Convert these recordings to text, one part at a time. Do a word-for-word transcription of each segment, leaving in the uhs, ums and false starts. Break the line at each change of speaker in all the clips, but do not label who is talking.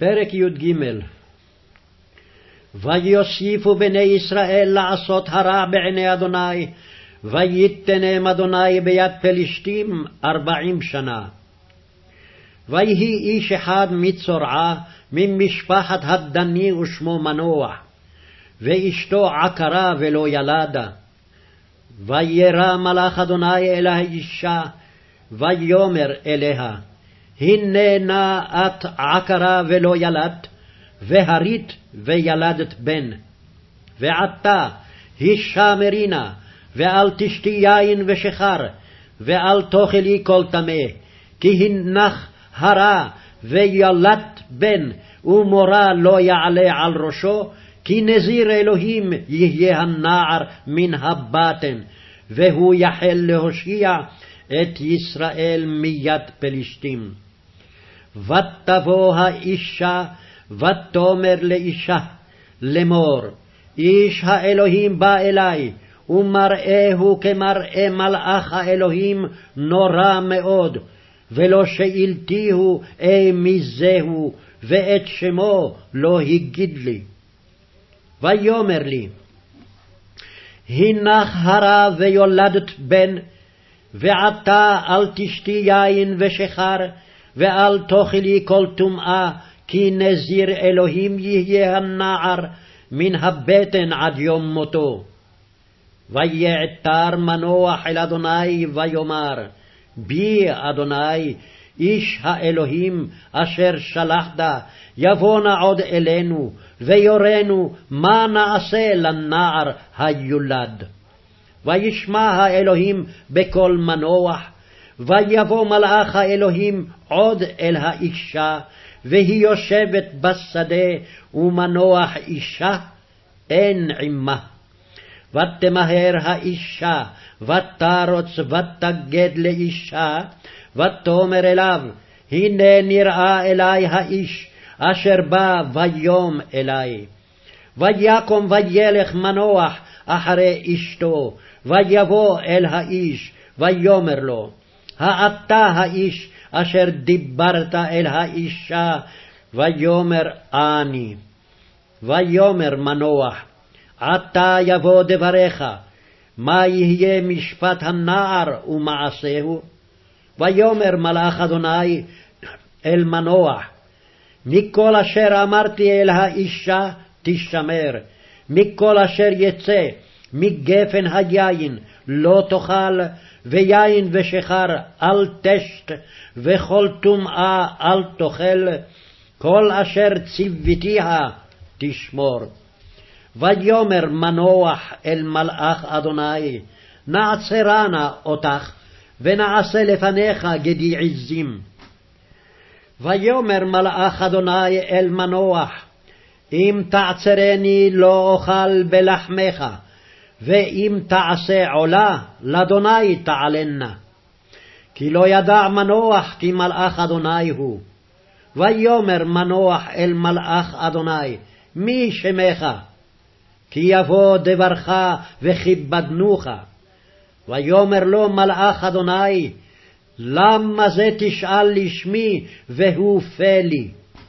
פרק י"ג. ויוסיפו בני ישראל לעשות הרע בעיני אדוני, ויתנם אדוני ביד פלישתים ארבעים שנה. ויהי איש אחד מצורעה ממשפחת הדני ושמו מנוח, ואשתו עקרה ולא ילדה. וירא מלאך אדוני אל האישה, ויאמר אליה, הנה נא את עקרה ולא ילדת, והרית וילדת בן. ועתה הישמרי נא, ואל תשתי יין ושכר, ואל תאכלי כל טמא, כי הנך הרע וילדת בן, ומורה לא יעלה על ראשו, כי נזיר אלוהים יהיה הנער מן הבטן, והוא יחל להושיע את ישראל מיד פלישתים. ותבוא האישה ותאמר לאישה לאמור, איש האלוהים בא אלי, ומראהו כמראה מלאך האלוהים נורא מאוד, ולא שאלתיהו אי מזהו, ואת שמו לא הגיד לי. ויאמר לי, הנך הרע ויולדת בן, ועתה אל תשתי יין ושכר, ואל תאכלי כל טומאה, כי נזיר אלוהים יהיה הנער מן הבטן עד יום מותו. ויעתר מנוח אל אדוני ויאמר, בי אדוני, איש האלוהים אשר שלחת, יבוא נא עוד אלינו, ויורנו מה נעשה לנער היולד. וישמע האלוהים בקול מנוח, ויבוא מלאך האלוהים עוד אל האישה, והיא יושבת בשדה, ומנוח אישה אין עמה. ותמהר האישה, ותרוץ ותגד לאישה, ותאמר אליו, הנה נראה אלי האיש, אשר בא ויום אלי. ויקום וילך מנוח אחרי אשתו, ויבוא אל האיש, ויאמר לו, האתה האיש אשר דיברת אל האישה? ויאמר אני. ויאמר מנוח, עתה יבוא דבריך, מה יהיה משפט הנער ומעשהו? ויאמר מלאך אדוני אל מנוח, מכל אשר אמרתי אל האישה תשמר, מכל אשר יצא מגפן היין לא תאכל, ויין ושכר אל תשת, וכל טומאה אל תאכל, כל אשר ציוותיה תשמור. ויאמר מנוח אל מלאך אדוני, נעצרה נא אותך, ונעשה לפניך גדי עזים. ויאמר מלאך אדוני אל מנוח, אם תעצרני לא אוכל בלחמך, ואם תעשה עולה, לאדוני תעלנה. כי לא ידע מנוח כי מלאך אדוני הוא. ויאמר מנוח אל מלאך אדוני, מי שמך? כי יבוא דברך וכיבדנוך. ויאמר לו מלאך אדוני, למה זה תשאל לשמי והוא פה לי?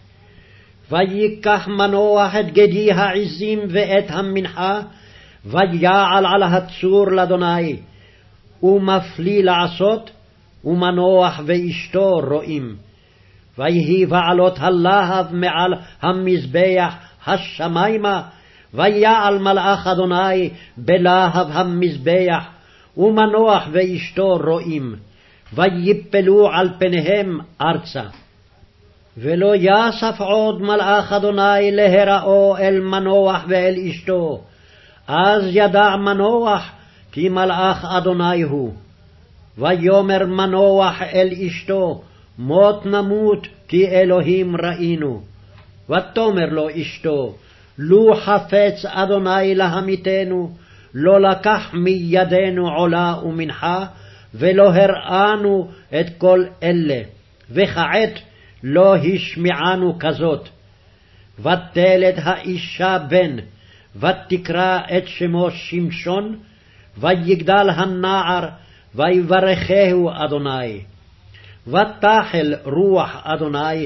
ויקח מנוח את גדי העזים ואת המנחה, ויעל על הצור לאדוני, ומפליא לעשות, ומנוח ואשתו רואים. ויהי בעלות הלהב מעל המזבח השמיימה, ויעל מלאך אדוני בלהב המזבח, ומנוח ואשתו רואים, ויפלו על פניהם ארצה. ולא יסף עוד מלאך אדוני להיראו אל מנוח ואל אשתו, אז ידע מנוח כי מלאך אדוני הוא. ויאמר מנוח אל אשתו, מות נמות כי אלוהים ראינו. ותאמר לו אשתו, לו חפץ אדוני להמיתנו, לא לקח מידינו עולה ומנחה, ולא הראנו את כל אלה, וכעת לא השמיענו כזאת. ותלד האישה בן, ותקרא את שמו שמשון, ויגדל הנער, ויברכהו אדוני. ותחל רוח אדוני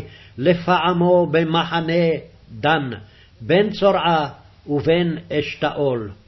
לפעמו במחנה דן, בין צורעה ובין אשתאול.